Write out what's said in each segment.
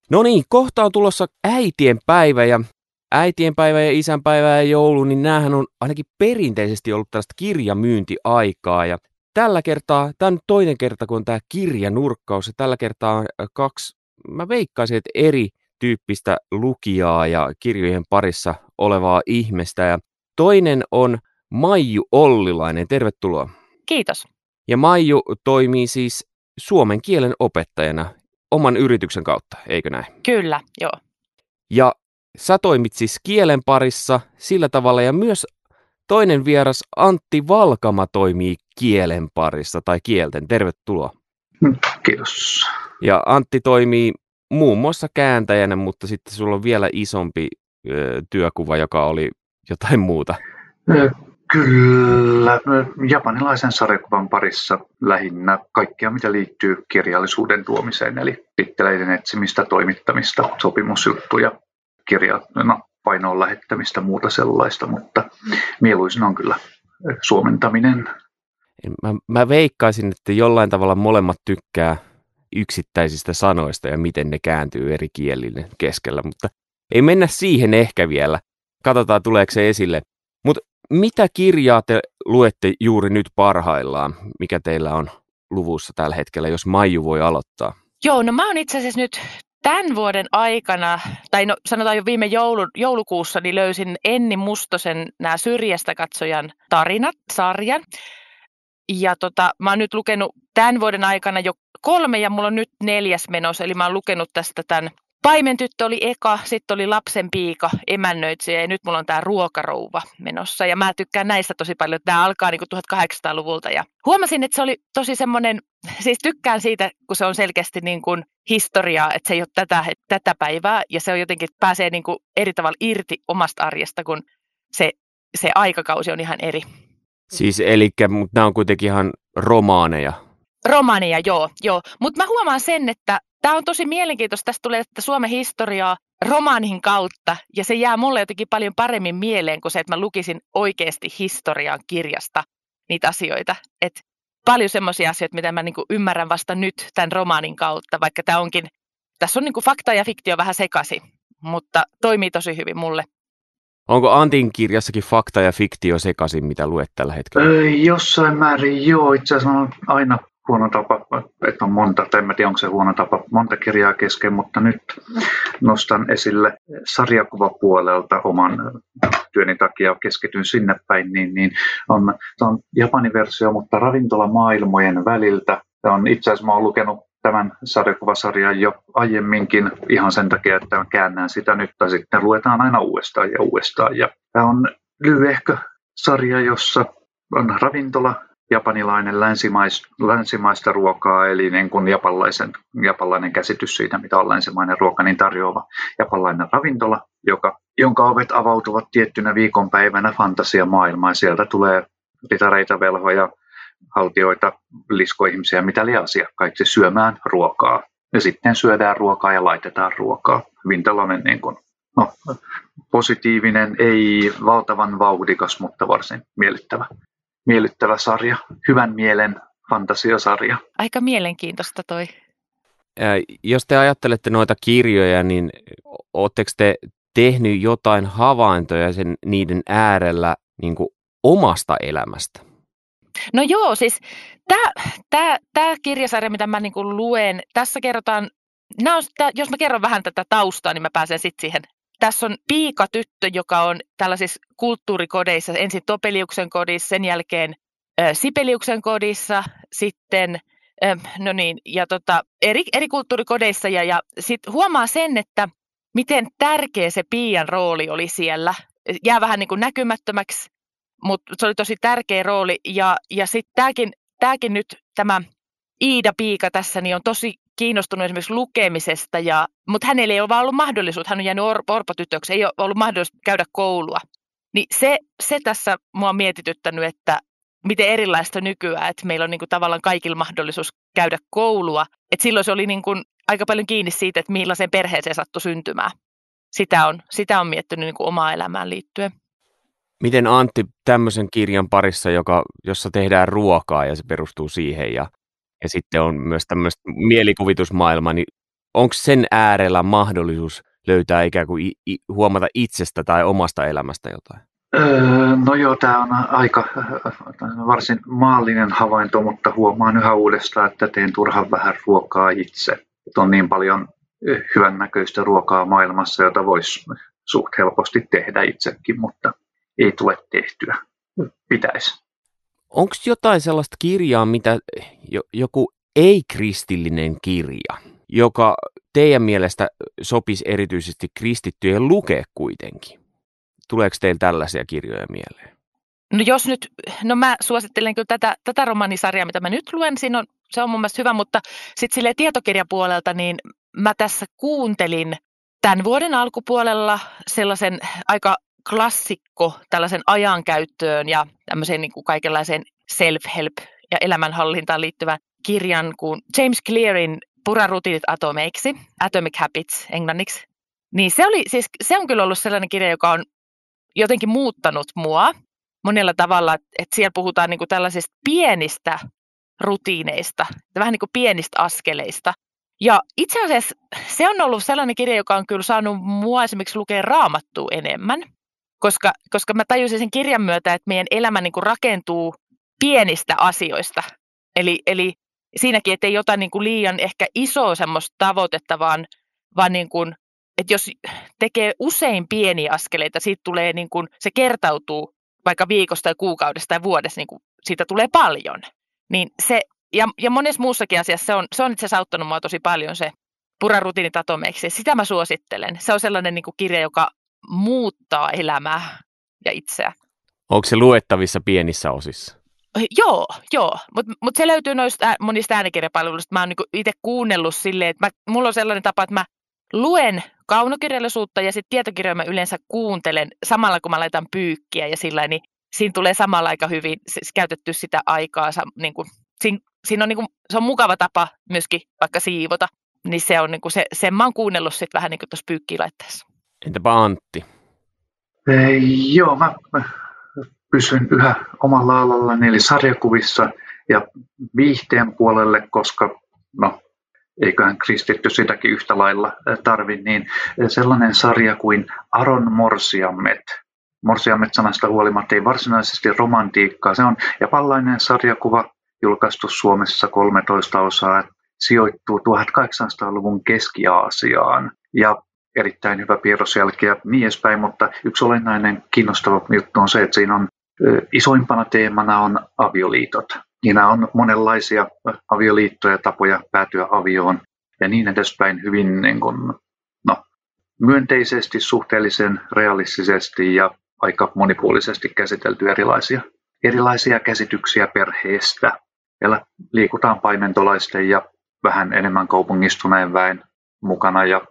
No niin, kohta on tulossa äitienpäivä ja isänpäivä ja joulu, niin näähän on ainakin perinteisesti ollut tällaista kirjamyyntiaikaa. Ja tällä kertaa, tämä on nyt toinen kerta, kun on tämä kirjanurkkaus, ja tällä kertaa on kaksi, mä veikkaisin, että erityyppistä lukijaa ja kirjojen parissa olevaa ihmistä. Ja toinen on Maiju Ollilainen, tervetuloa. Kiitos. Ja Maiju toimii siis suomen kielen opettajana oman yrityksen kautta, eikö näin? Kyllä, joo. Ja sä toimit siis kielen parissa sillä tavalla, ja myös toinen vieras Antti Valkama toimii kielen parissa tai kielten. Tervetuloa. Kiitos. Ja Antti toimii muun muassa kääntäjänä, mutta sitten sulla on vielä isompi työkuva, joka oli jotain muuta. Kyllä, japanilaisen sarjakuvan parissa lähinnä kaikkea, mitä liittyy kirjallisuuden tuomiseen, eli titteleiden etsimistä, toimittamista, sopimusjuttuja, painoon lähettämistä, muuta sellaista, mutta mieluisin on kyllä suomentaminen. Mä veikkaisin, että jollain tavalla molemmat tykkää yksittäisistä sanoista ja miten ne kääntyy eri kielille keskellä, mutta ei mennä siihen ehkä vielä. Katsotaan, tuleeko se esille. Mutta mitä kirjaa te luette juuri nyt parhaillaan, mikä teillä on luvussa tällä hetkellä, jos Maiju voi aloittaa? Joo, no mä oon itse asiassa nyt tämän vuoden aikana, tai no sanotaan jo viime joulukuussa, niin löysin Enni Mustosen nämä Syrjästä katsojan tarinat, sarjan. Ja mä oon nyt lukenut tämän vuoden aikana jo 3 ja mulla on nyt 4 menossa, eli mä oon lukenut tästä tämän Paimentyttö oli eka, sitten oli Lapsen piika, Emännöitsijä ja nyt mulla on tämä Ruokarouva menossa. Ja mä tykkään näistä tosi paljon, että nämä alkaa niin kuin 1800-luvulta. Ja huomasin, että se oli tosi semmoinen, siis tykkään siitä, kun se on selkeästi niin kuin historiaa, että se ei ole tätä päivää. Ja se on jotenkin, että pääsee niin kuin eri tavalla irti omasta arjesta, kun se aikakausi on ihan eri. Siis mutta nämä on kuitenkin ihan romaaneja. Romaaneja, joo. Mutta mä huomaan sen, että tämä on tosi mielenkiintoista. Tästä tulee että Suomen historiaa romaanin kautta, ja se jää mulle jotenkin paljon paremmin mieleen kuin se, että mä lukisin oikeasti historian kirjasta niitä asioita. Et paljon semmoisia asioita, mitä mä niinku ymmärrän vasta nyt tämän romaanin kautta, vaikka tässä on niinku fakta ja fiktio vähän sekaisin, mutta toimii tosi hyvin mulle. Onko Antin kirjassakin fakta ja fiktio sekaisin, mitä luet tällä hetkellä? Jossain määrin joo, itse asiassa on aina huono tapa, että on monta, tai en tiedä onko se huono tapa, monta kirjaa kesken, mutta nyt nostan esille sarjakuvapuolelta oman työni takia, keskityn sinne päin, niin on Japanin versio, mutta ravintolamaailmojen väliltä. Itse asiassa mä oon lukenut tämän sarjakuvasarjan jo aiemminkin ihan sen takia, että käännän sitä nyt, tai sitten luetaan aina uudestaan ja uudestaan. Ja tämä on lyhyehkö sarja, jossa on ravintola, japanilainen länsimaista ruokaa, eli niin kuin japanilainen käsitys siitä, mitä on länsimainen ruoka, niin tarjoava japanilainen ravintola, jonka ovet avautuvat tiettynä viikonpäivänä fantasiamaailmaan. Sieltä tulee ritareita, velhoja, haltioita, liskoihmisiä, mitä liian asiakkaiksi syömään ruokaa. Ja sitten syödään ruokaa ja laitetaan ruokaa. Hyvin tällainen niin kuin, positiivinen, ei valtavan vauhdikas, mutta varsin miellyttävä sarja. Hyvän mielen fantasiasarja. Aika mielenkiintoista toi. Jos te ajattelette noita kirjoja, niin ootteko te tehnyt jotain havaintoja niiden äärellä niin kuin omasta elämästä? No joo, siis tämä kirjasarja, mitä mä niin kuin luen, tässä kerrotaan, jos mä kerron vähän tätä taustaa, niin mä pääsen sitten siihen. Tässä on piikatyttö, joka on tällaisissa kulttuurikodeissa, ensin Topeliuksen kodissa, sen jälkeen Sipeliuksen kodissa, sitten eri kulttuurikodeissa ja sitten huomaa sen, että miten tärkeä se Piian rooli oli siellä. Jää vähän niin kuin näkymättömäksi, mutta se oli tosi tärkeä rooli ja sitten tämäkin nyt tämä Iida-piika tässä niin on tosi kiinnostunut esimerkiksi lukemisesta, mutta hänellä ei ole vaan ollut mahdollisuus, hän on jäänyt orpotytöksi, ei ole ollut mahdollisuus käydä koulua. Niin se tässä mua on mietityttänyt, että miten erilaista nykyään, että meillä on niin kuin tavallaan kaikilla mahdollisuus käydä koulua. Että silloin se oli niin kuin aika paljon kiinni siitä, että millaiseen perheeseen sattui syntymään. Sitä on miettinyt niin kuin omaan elämään liittyen. Miten Antti tämmöisen kirjan parissa, jossa tehdään ruokaa ja se perustuu siihen ja sitten on myös tämmöistä mielikuvitusmaailmaa, niin onko sen äärellä mahdollisuus löytää ikään kuin huomata itsestä tai omasta elämästä jotain? No joo, tämä on aika varsin maallinen havainto, mutta huomaan yhä uudestaan, että teen turhan vähän ruokaa itse. Että on niin paljon hyvännäköistä ruokaa maailmassa, jota voisi suht helposti tehdä itsekin, mutta ei tule tehtyä. Pitäisi. Onko jotain sellaista kirjaa, mitä joku ei-kristillinen kirja, joka teidän mielestä sopisi erityisesti kristittyjen lukea kuitenkin? Tuleeko teillä tällaisia kirjoja mieleen? No mä suosittelen kyllä tätä romaanisarjaa, mitä mä nyt luen. Se on mun mielestä hyvä, mutta sitten silleen tietokirjapuolelta, niin mä tässä kuuntelin tämän vuoden alkupuolella sellaisen aika klassikko tällaisen ajankäyttöön ja tämmöiseen niin kuin kaikenlaiseen self-help ja elämänhallintaan liittyvän kirjan kuin James Clearin Pura rutiinit atomeiksi, Atomic Habits englanniksi. Niin se on kyllä ollut sellainen kirja, joka on jotenkin muuttanut mua monella tavalla, että siellä puhutaan niin kuin tällaisista pienistä rutiineista, vähän niin kuin pienistä askeleista. Ja itse asiassa se on ollut sellainen kirja, joka on kyllä saanut mua esimerkiksi lukea Raamattua enemmän, koska mä tajusin sen kirjan myötä, että meidän elämä niin kuin rakentuu pienistä asioista. Eli siinäkin, että ei jotain niin kuin liian ehkä isoa semmoista tavoitetta, vaan niin kuin, että jos tekee usein pieniä askeleita, siitä tulee niin kuin, se kertautuu vaikka viikosta tai kuukaudesta tai vuodesta, niin kuin, siitä tulee paljon. Niin se, ja monessa muussakin asiassa se on itse asiassa auttanut mua tosi paljon se Pura rutiinit atomeiksi. Sitä mä suosittelen. Se on sellainen niin kuin kirja, joka muuttaa elämää ja itseä. Onko se luettavissa pienissä osissa? Joo. Mutta se löytyy noista monista äänikirjapalveluista. Mä oon niinku itse kuunnellut silleen, että mulla on sellainen tapa, että mä luen kaunokirjallisuutta ja sitten tietokirjoja mä yleensä kuuntelen samalla, kun mä laitan pyykkiä ja sillä niin siinä tulee samalla aika hyvin käytetty sitä aikaa. Niinku, siinä on niinku, se on mukava tapa myöskin vaikka siivota, niin se on niinku sen mä oon kuunnellut sitten vähän niin kuin tuossa pyykkiä laittaessa. Entäpä Antti? Joo, mä pysyn yhä omalla alallani, eli sarjakuvissa ja viihteen puolelle, koska eiköhän kristitty sitäkin yhtä lailla tarvi, niin sellainen sarja kuin Aron Morsiammet. Morsiammet-sanasta huolimatta ei varsinaisesti romantiikkaa. Se on japanlainen sarjakuva, julkaistu Suomessa 13 osaa, sijoittuu 1800-luvun Keski-Aasiaan ja erittäin hyvä piirrosjälki ja niin edespäin, mutta yksi olennainen kiinnostava juttu on se, että siinä on isoimpana teemana on avioliitot. Siinä on monenlaisia avioliittoja, tapoja päätyä avioon ja niin edespäin hyvin niin kuin, myönteisesti, suhteellisen realistisesti ja aika monipuolisesti käsitelty erilaisia käsityksiä perheestä. Siellä liikutaan paimentolaisten ja vähän enemmän kaupungistuneen väen mukana ja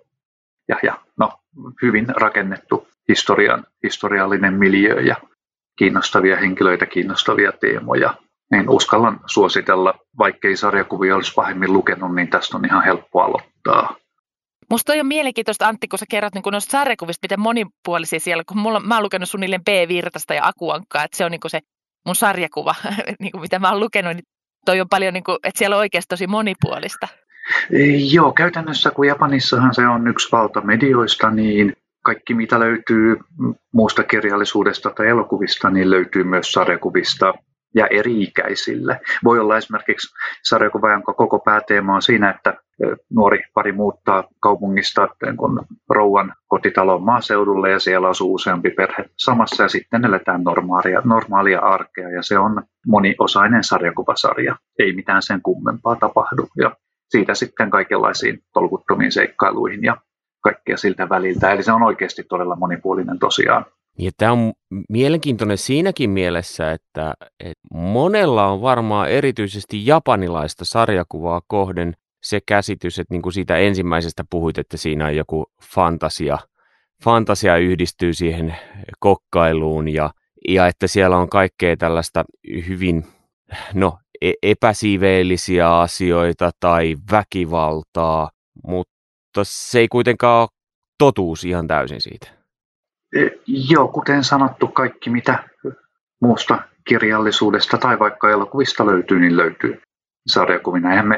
hyvin rakennettu historiallinen miljöö ja kiinnostavia henkilöitä, kiinnostavia teemoja. Niin uskallan suositella, vaikkei sarjakuvia olisi pahemmin lukenut, niin tästä on ihan helppo aloittaa. Musta on mielenkiintoista, Antti, kun sä kerrot niin kun noista sarjakuvista, miten monipuolisia siellä, kun mä oon lukenut suunnilleen B-Virtasta ja Akuankkaa, että se on niin se mun sarjakuva, niin mitä mä oon lukenut, niin toi on paljon, niin kun, että siellä on oikeasti tosi monipuolista. Joo, käytännössä kun Japanissahan se on yksi valtamedioista, niin kaikki mitä löytyy muusta kirjallisuudesta tai elokuvista, niin löytyy myös sarjakuvista ja eri-ikäisille. Voi olla esimerkiksi sarjakuva, jonka koko pääteema on siinä, että nuori pari muuttaa kaupungista rouvan kotitalon maaseudulle ja siellä asuu useampi perhe samassa ja sitten eletään normaalia arkea ja se on moniosainen sarjakuvasarja. Ei mitään sen kummempaa tapahdu ja siitä sitten kaikenlaisiin tolkuttomiin seikkailuihin ja kaikkea siltä väliltä. Eli se on oikeasti todella monipuolinen tosiaan. Ja tämä on mielenkiintoinen siinäkin mielessä, että monella on varmaan erityisesti japanilaista sarjakuvaa kohden se käsitys, että niin kuin siitä ensimmäisestä puhuit, että siinä on joku fantasia yhdistyy siihen kokkailuun ja että siellä on kaikkea tällaista hyvin epäsiveellisiä asioita tai väkivaltaa, mutta se ei kuitenkaan ole totuus ihan täysin siitä. Joo, kuten sanottu, kaikki mitä muusta kirjallisuudesta tai vaikka elokuvista löytyy, niin löytyy sarjakuvina. Eihän me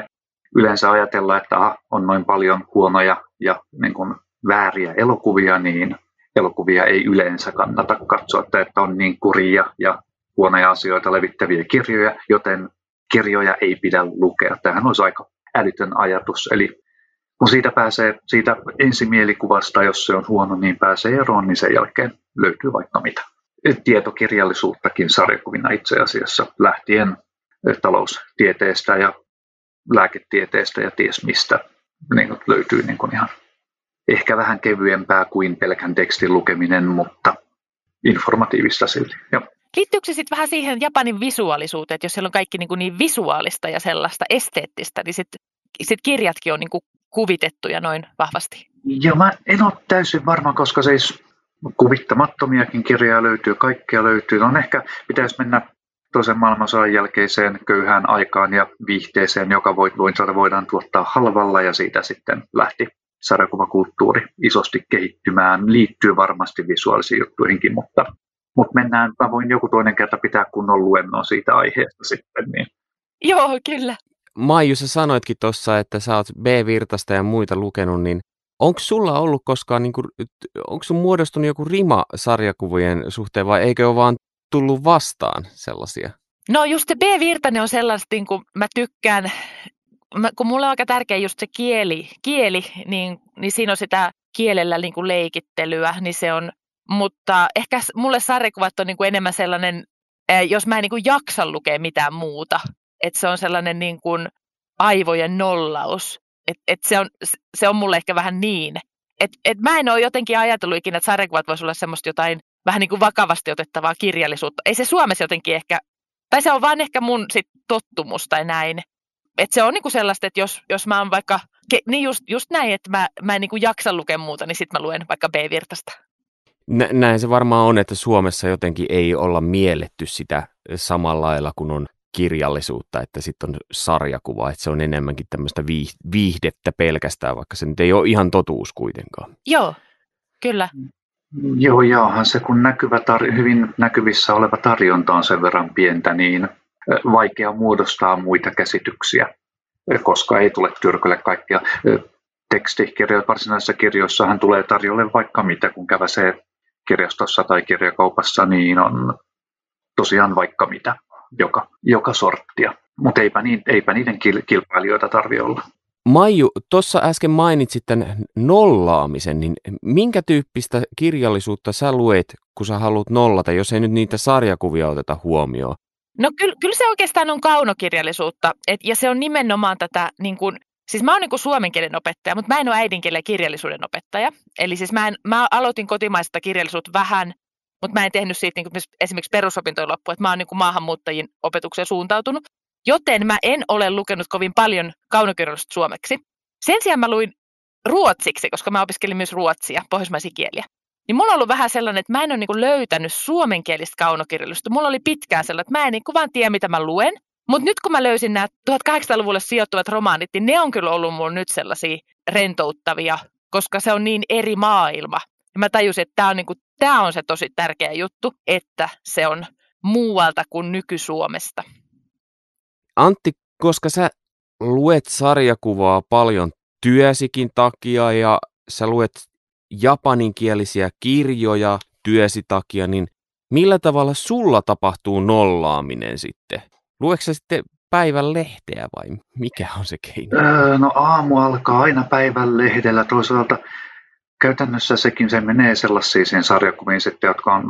yleensä ajatellaan, että on noin paljon huonoja ja niin kuin vääriä elokuvia, niin elokuvia ei yleensä kannata katsoa, että on niin kurjia ja huonoja asioita levittäviä kirjoja, joten kirjoja ei pidä lukea. Tämähän olisi aika älytön ajatus. Eli kun siitä pääsee siitä ensimielikuvasta, jos se on huono, niin pääsee eroon, niin sen jälkeen löytyy vaikka mitä. Tietokirjallisuuttakin sarjakuvina itse asiassa lähtien taloustieteestä ja lääketieteestä ja ties mistä niin löytyy niin kuin ihan ehkä vähän kevyempää kuin pelkän tekstin lukeminen, mutta informatiivista silti. Joo. Liittyykö se sitten vähän siihen Japanin visuaalisuuteen, että jos siellä on kaikki niin visuaalista ja sellaista esteettistä, niin sit kirjatkin on niin kuvitettuja noin vahvasti? Ja mä en ole täysin varma, koska siis kuvittamattomiakin kirjoja löytyy, kaikkea löytyy. No ehkä pitäisi mennä toisen maailmansodan jälkeiseen köyhään aikaan ja viihteeseen, joka voidaan tuottaa halvalla, ja siitä sitten lähti sarjakuvakulttuuri isosti kehittymään. Liittyy varmasti visuaalisiin juttuihinkin, mutta mä voin joku toinen kerta pitää kunnon luennon siitä aiheesta sitten. Niin. Joo, kyllä. Maiju, sä sanoitkin tuossa, että sä oot B-Virtasta ja muita lukenut, niin onko sulla ollut koskaan, onko sun muodostunut joku rima sarjakuvien suhteen vai eikö ole vaan tullut vastaan sellaisia? No just se B-Virtanen on sellaista, niin kuin mä tykkään, kun mulle on aika tärkeä just se kieli niin siinä on sitä kielellä niin kuin leikittelyä, niin se on, mutta ehkä mulle sarjakuvat on niin kuin enemmän sellainen, jos mä en niin kuin jaksa lukea mitään muuta, että se on sellainen niin kuin aivojen nollaus, että se on mulle ehkä vähän niin, että mä en ole jotenkin ajatellut ikinä, että sarjakuvat voisi olla semmoista jotain vähän niin kuin vakavasti otettavaa kirjallisuutta. Ei se Suomessa jotenkin ehkä, tai se on vaan ehkä mun sit tottumus tai näin. Että se on niinku sellaista, että jos mä oon vaikka, niin just näin, että mä en niinku jaksa lukea muuta, niin sit mä luen vaikka B-Virtasta. Näin se varmaan on, että Suomessa jotenkin ei olla mielletty sitä samalla lailla kuin on kirjallisuutta, että sitten on sarjakuva, että se on enemmänkin tämmöistä viihdettä pelkästään, vaikka se nyt ei ole ihan totuus kuitenkaan. Joo, kyllä. Joo, jaahan se kun hyvin näkyvissä oleva tarjonta on sen verran pientä, niin vaikea muodostaa muita käsityksiä, koska ei tule tyrkylle kaikkia tekstikirjoja. Varsinaisissa kirjoissahan tulee tarjolle vaikka mitä, kun käväsee kirjastossa tai kirjakaupassa, niin on tosiaan vaikka mitä, joka sorttia. Mutta eipä niiden kilpailijoita tarvitse olla. Maiju, tuossa äsken mainitsit tämän nollaamisen, niin minkä tyyppistä kirjallisuutta sä luet, kun sä haluat nollata, jos ei nyt niitä sarjakuvia oteta huomioon? No kyllä se oikeastaan on kaunokirjallisuutta, ja se on nimenomaan tätä, niin kuin, siis mä oon niin kuin suomen kielen opettaja, mutta mä en ole äidinkielen kirjallisuuden opettaja. Eli siis mä aloitin kotimaista kirjallisuutta vähän, mutta mä en tehnyt siitä niin kuin esimerkiksi perusopintojen loppuun, että mä oon niin kuin maahanmuuttajien opetukseen suuntautunut. Joten mä en ole lukenut kovin paljon kaunokirjallisuutta suomeksi. Sen sijaan mä luin ruotsiksi, koska mä opiskelin myös ruotsia, pohjoismaisia kieliä. Niin mulla on ollut vähän sellainen, että mä en ole niin kuin löytänyt suomenkielistä kaunokirjallisuutta. Mulla oli pitkään sellainen, että mä en niin kuin vaan tiedä, mitä mä luen. Mutta nyt kun mä löysin nämä 1800-luvulle sijoittuvat romaanit, niin ne on kyllä ollut mulla nyt sellaisia rentouttavia, koska se on niin eri maailma. Ja mä tajusin, että tämä on se tosi tärkeä juttu, että se on muualta kuin nyky-Suomesta. Antti, koska sä luet sarjakuvaa paljon työsikin takia ja sä luet japaninkielisiä kirjoja työsi takia, niin millä tavalla sulla tapahtuu nollaaminen sitten? Luetko sä sitten päivän lehteä vai mikä on se keino? No aamu alkaa aina päivän lehdellä. Toisaalta käytännössä se menee sellaisiin sarjakuviin sitten, jotka on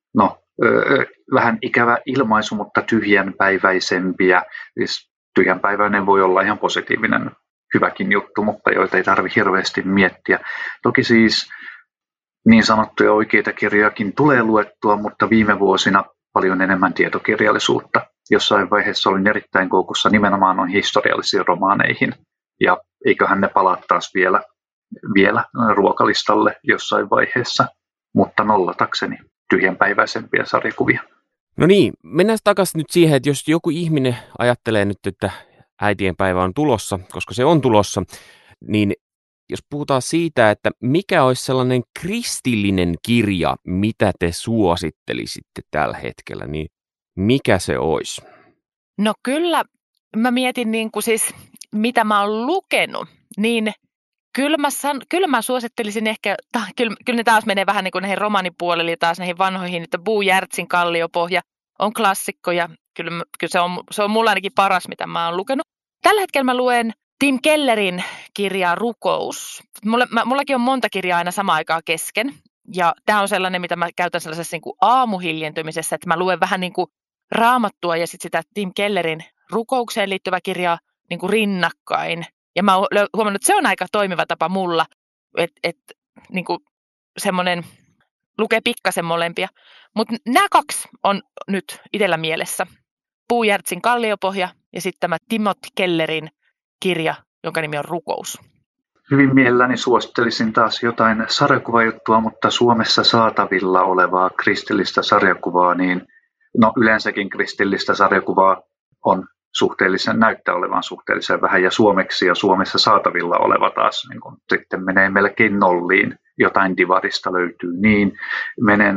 vähän ikävä ilmaisu, mutta tyhjänpäiväisempiä. Siis tyhjänpäiväinen voi olla ihan positiivinen, hyväkin juttu, mutta joita ei tarvitse hirveästi miettiä. Toki siis niin sanottuja oikeita kirjojakin tulee luettua, mutta viime vuosina paljon enemmän tietokirjallisuutta. Jossain vaiheessa olin erittäin koukussa nimenomaan historiallisiin romaaneihin, ja eiköhän ne palaa taas vielä ruokalistalle jossain vaiheessa, mutta nollatakseni tyhjänpäiväisempiä sarjakuvia. No niin, mennään takaisin nyt siihen, että jos joku ihminen ajattelee nyt, että äitienpäivä on tulossa, koska se on tulossa, niin jos puhutaan siitä, että mikä olisi sellainen kristillinen kirja, mitä te suosittelisitte tällä hetkellä, niin mikä se olisi? No kyllä, mä mietin mitä mä oon lukenut, niin kyllä mä suosittelisin ehkä, kyllä ne taas menee vähän niin kuin näihin romanipuolelle ja taas näihin vanhoihin, että Bo Järtsin Kalliopohja on klassikko ja kyllä se on mulla ainakin paras, mitä mä oon lukenut. Tällä hetkellä mä luen Tim Kellerin kirjaa Rukous. Mullakin on monta kirjaa aina samaan aikaan kesken. Ja tämä on sellainen, mitä mä käytän sellaisessa niin kuin aamuhiljentymisessä, että mä luen vähän niin kuin Raamattua ja sitten sitä Tim Kellerin rukoukseen liittyvää kirjaa niin kuin rinnakkain. Ja mä oon huomannut, että se on aika toimiva tapa mulla, että niin kuin semmoinen lukee pikkasen molempia. Mutta nämä kaksi on nyt itsellä mielessä. Bo Järtsin Kalliopohja ja sitten tämä Timothy Kellerin kirja, jonka nimi on Rukous. Hyvin mielelläni suosittelisin taas jotain sarjakuvajuttua, mutta Suomessa saatavilla olevaa kristillistä sarjakuvaa, niin yleensäkin kristillistä sarjakuvaa näyttää olevan suhteellisen vähän, ja suomeksi ja Suomessa saatavilla oleva taas niin kun sitten menee melkein nolliin. Jotain divarista löytyy, niin menen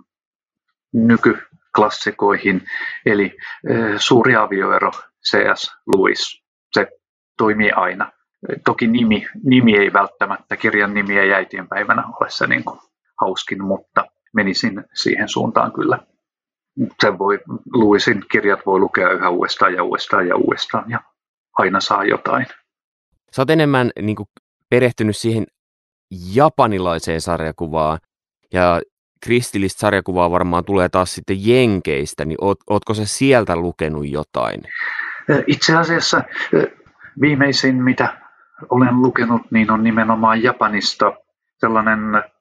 nykyklassikoihin, eli Suuri avioero, C.S. Lewis, se toimii aina. Toki nimi ei välttämättä, kirjan nimi ei äitienpäivänä ole se niin kuin hauskin, mutta menisin siihen suuntaan kyllä. Lewisin kirjat voi lukea yhä uudestaan ja uudestaan ja uudestaan ja aina saa jotain. Sä oot enemmän niin kuin perehtynyt siihen japanilaiseen sarjakuvaan ja kristillistä sarjakuvaa varmaan tulee taas sitten Jenkeistä, niin ootko sä sieltä lukenut jotain? Itse asiassa viimeisin, mitä olen lukenut, niin on nimenomaan Japanista sellainen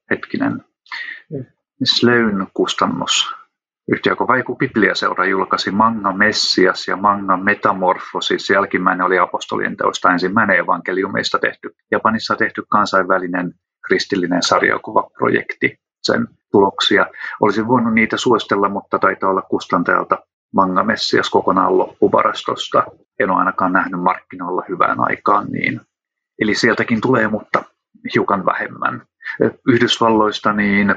Sleyn kustannusyhtiö, joka vaiku Bibliaseura julkaisi Manga Messias ja Manga Metamorphosis. Jälkimmäinen oli apostolien teosta ensimmäinen evankeliumeista tehty. Japanissa tehty kansainvälinen kristillinen sarjakuvaprojekti. Sen tuloksia. Olisin voinut niitä suositella, mutta taitaa olla kustantajalta Manga Messias kokonaan loppuvarastosta. En ole ainakaan nähnyt markkinoilla hyvään aikaan niin. Eli sieltäkin tulee, mutta hiukan vähemmän. Yhdysvalloista niin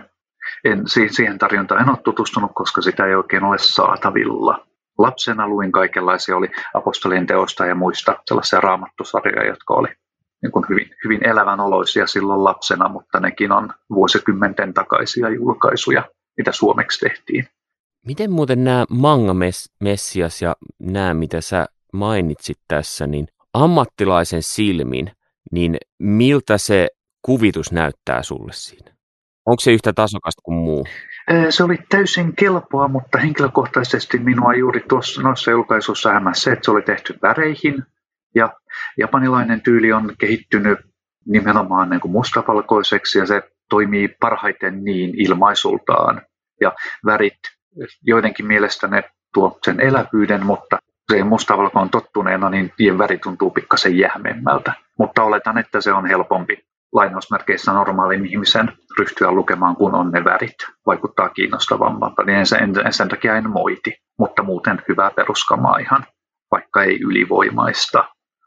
siihen tarjontaan en ole tutustunut, koska sitä ei oikein ole saatavilla. Lapsena luin kaikenlaisia, oli apostolien teosta ja muista sellaisia raamattusarjoja, jotka oli niin kuin hyvin elävänoloisia silloin lapsena, mutta nekin on vuosikymmenten takaisia julkaisuja, mitä suomeksi tehtiin. Miten muuten nämä Manga Messias ja nämä, mitä sä mainitsit tässä, niin ammattilaisen silmin, niin miltä se kuvitus näyttää sulle siinä? Onko se yhtä tasokasta kuin muu? Se oli täysin kelpoa, mutta henkilökohtaisesti minua juuri noissa julkaisuissa hämäsi se, että se oli tehty väreihin. Ja japanilainen tyyli on kehittynyt nimenomaan niin kuin mustavalkoiseksi ja se toimii parhaiten niin ilmaisultaan. Ja värit, joidenkin mielestä ne tuo sen elävyyden, mutta se mustavalkoon tottuneena, niin niiden väri tuntuu pikkasen jähmemmältä. Mutta oletan, että se on helpompi lainausmerkeissä normaalin ihmisen ryhtyä lukemaan, kun on ne värit. Vaikuttaa kiinnostavammalta, niin sen takia en moiti, mutta muuten hyvää peruskamaa ihan, vaikka ei ylivoimaista.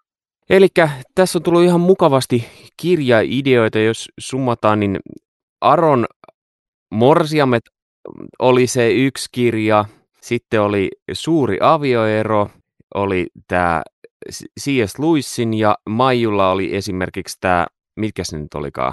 Elikkä tässä on tullut ihan mukavasti kirjaideoita, jos summataan, niin Aron Morsiamet oli se yksi kirja, sitten oli Suuri avioero, oli tämä C.S. Lewisin ja Maijulla oli esimerkiksi tämä, mitkä se nyt olikaan,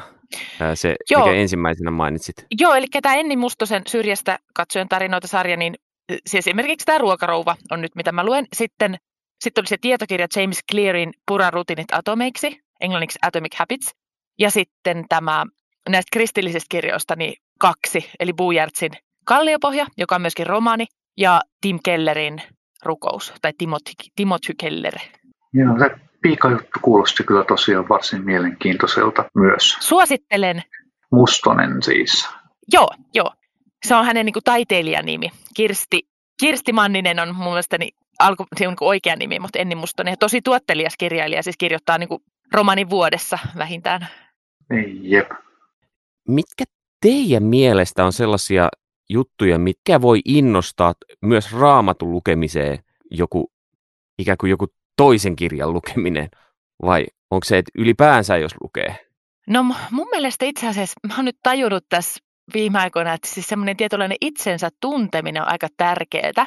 se mikä ensimmäisenä mainitsit? Joo, eli tämä Enni Mustosen Syrjästä katsojen tarinoita -sarja, niin siis esimerkiksi tämä Ruokarouva on nyt mitä mä luen. Sitten oli se tietokirja James Clearin Pura rutiinit atomeiksi, englanniksi Atomic Habits. Ja sitten tämä näistä kristillisistä kirjoista niin 2, eli Bo Järtsin Kalliopohja, joka on myöskin romaani, ja Tim Kellerin Rukous, tai Timothy Keller. Joo, se piikajuttu kuulosti kyllä tosiaan varsin mielenkiintoiselta myös. Suosittelen. Mustonen siis. Joo. Se on hänen niin kuin taiteilijanimi. Kirsti Manninen on mun mielestäni se on niin kuin oikea nimi, mutta Enni Mustonen. Ja tosi tuottelias kirjailija, siis kirjoittaa niin kuin romanin vuodessa vähintään. Jep. Mitkä teidän mielestä on sellaisia juttuja, mitkä voi innostaa myös Raamatun lukemiseen ikään kuin joku toisen kirjan lukeminen? Vai onko se, että ylipäänsä jos lukee? No mun mielestä itse asiassa, mä oon nyt tajunnut tässä viime aikoina, että siis semmoinen tietynlainen itsensä tunteminen on aika tärkeää.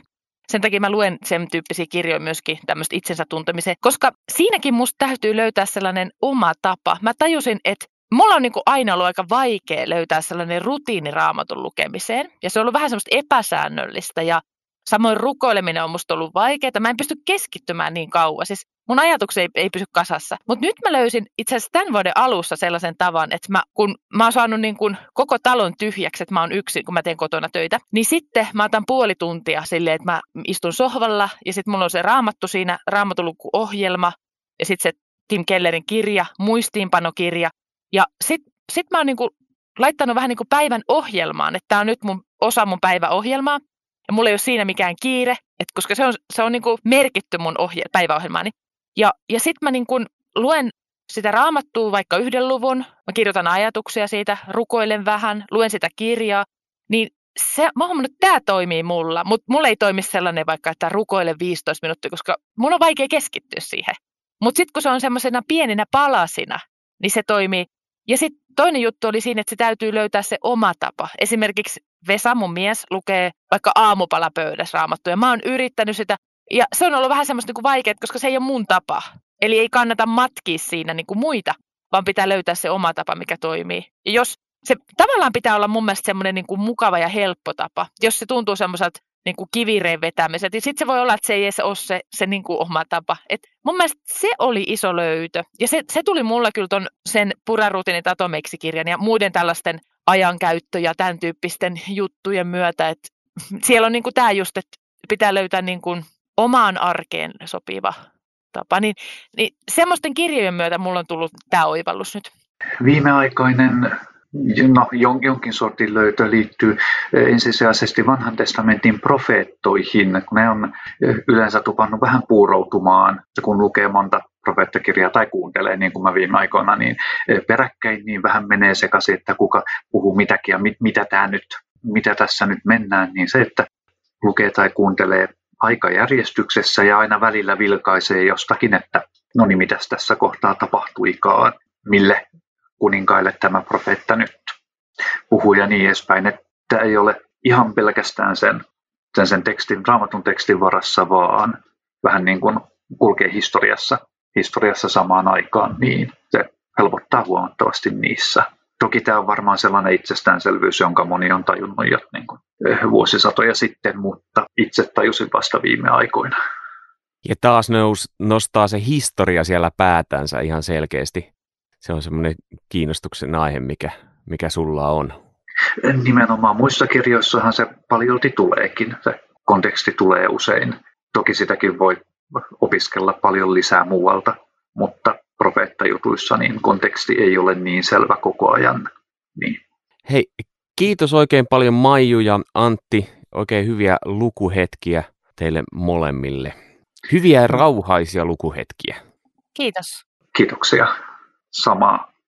Sen takia mä luen sen tyyppisiä kirjoja myöskin tämmöistä itsensä tuntemiseen, koska siinäkin musta täytyy löytää sellainen oma tapa. Mä tajusin, että mulla on niin kuin aina ollut aika vaikea löytää sellainen rutiini Raamatun lukemiseen. Ja se on ollut vähän semmoista epäsäännöllistä ja samoin rukoileminen on musta ollut vaikeaa. Mä en pysty keskittymään niin kauan. Siis mun ajatukset ei pysy kasassa. Mutta nyt mä löysin itse asiassa tämän vuoden alussa sellaisen tavan, että kun mä oon saanut niin kuin koko talon tyhjäksi, että mä oon yksin, kun mä teen kotona töitä, niin sitten mä otan puoli tuntia silleen, että mä istun sohvalla ja sitten mulla on se raamattu siinä, raamatulukuohjelma ja sitten se Tim Kellerin kirja, muistiinpanokirja. Ja sit mä oon niin kuin laittanut vähän niin kuin päivän ohjelmaan, että tää on nyt osa mun päiväohjelmaa. Ja mulla ei ole siinä mikään kiire, että koska se on niin kuin merkitty mun päiväohjelmaani. Ja sitten mä niin kuin luen sitä raamattua vaikka 1 luvun, mä kirjoitan ajatuksia siitä, rukoilen vähän, luen sitä kirjaa. Niin mä oon huomannut, että tämä toimii mulla, mutta mulla ei toimi sellainen vaikka, että rukoilen 15 minuuttia, koska mun on vaikea keskittyä siihen. Mutta sitten kun se on semmoisena pieninä palasina, niin se toimii. Ja sitten toinen juttu oli siinä, että se täytyy löytää se oma tapa. Esimerkiksi Vesa, mun mies, lukee vaikka aamupalapöydässä raamattua. Ja mä oon yrittänyt sitä. Ja se on ollut vähän semmoista niin vaikeaa, koska se ei ole mun tapa. Eli ei kannata matkia siinä niin kuin muita, vaan pitää löytää se oma tapa, mikä toimii. Ja jos se tavallaan pitää olla mun mielestä semmoinen niin kuin mukava ja helppo tapa. Jos se tuntuu semmoiselta niin kuin kivireen vetämiseltä, niin sitten se voi olla, että se ei edes ole se niin kuin oma tapa. Et mun mielestä se oli iso löytö. Ja se tuli mulle kyllä sen Pura-rutiinit Atomeiksi-kirjan ja muiden tällaisten ajankäyttö- ja tämän tyyppisten juttujen myötä. Et siellä on niin kuin tämä just, että pitää löytää niin kuin omaan arkeen sopiva tapa. Niin semmoisten kirjojen myötä mulla on tullut tämä oivallus nyt. Viimeaikainen jonkin sortin löytö liittyy ensisijaisesti Vanhan testamentin profeettoihin, kun ne on yleensä tupannut vähän puuroutumaan, kun lukee monta profeettakirjaa tai kuuntelee, niin kuin mä viime aikoina, niin peräkkäin niin vähän menee sekaisin, että kuka puhuu mitäkin ja mitä tässä nyt mennään, niin se, että lukee tai kuuntelee aikajärjestyksessä ja aina välillä vilkaisee jostakin, että no niin, mitäs tässä kohtaa tapahtuikaan, mille kuninkaille tämä profeetta nyt puhuu ja niin edespäin, että ei ole ihan pelkästään sen tekstin, raamatun tekstin varassa, vaan vähän niin kuin kulkee historiassa samaan aikaan, niin se helpottaa huomattavasti niissä. Toki tämä on varmaan sellainen itsestäänselvyys, jonka moni on tajunnut jo niin kuin vuosisatoja sitten, mutta itse tajusin vasta viime aikoina. Ja taas nostaa se historia siellä päätänsä ihan selkeästi. Se on semmoinen kiinnostuksen aihe, mikä sulla on. Nimenomaan muissa kirjoissahan se paljolti tuleekin. Se konteksti tulee usein. Toki sitäkin voi opiskella paljon lisää muualta, mutta profeettajutuissa niin konteksti ei ole niin selvä koko ajan. Niin. Hei, kiitos oikein paljon Maiju ja Antti. Oikein hyviä lukuhetkiä teille molemmille. Hyviä ja rauhaisia lukuhetkiä. Kiitos. Kiitoksia. Samaa.